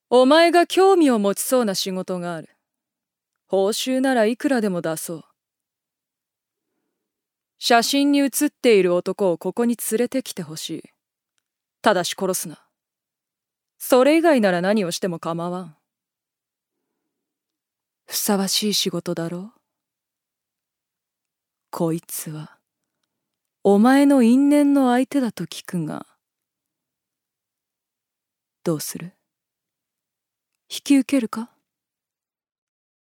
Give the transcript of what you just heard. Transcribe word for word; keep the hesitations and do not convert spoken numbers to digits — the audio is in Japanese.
お前が興味を持ちそうな仕事がある。報酬ならいくらでも出そう。写真に写っている男をここに連れてきてほしい。ただし殺すな。それ以外なら何をしても構わん。ふさわしい仕事だろう。こいつはお前の因縁の相手だと聞くが、どうする？引き受けるか？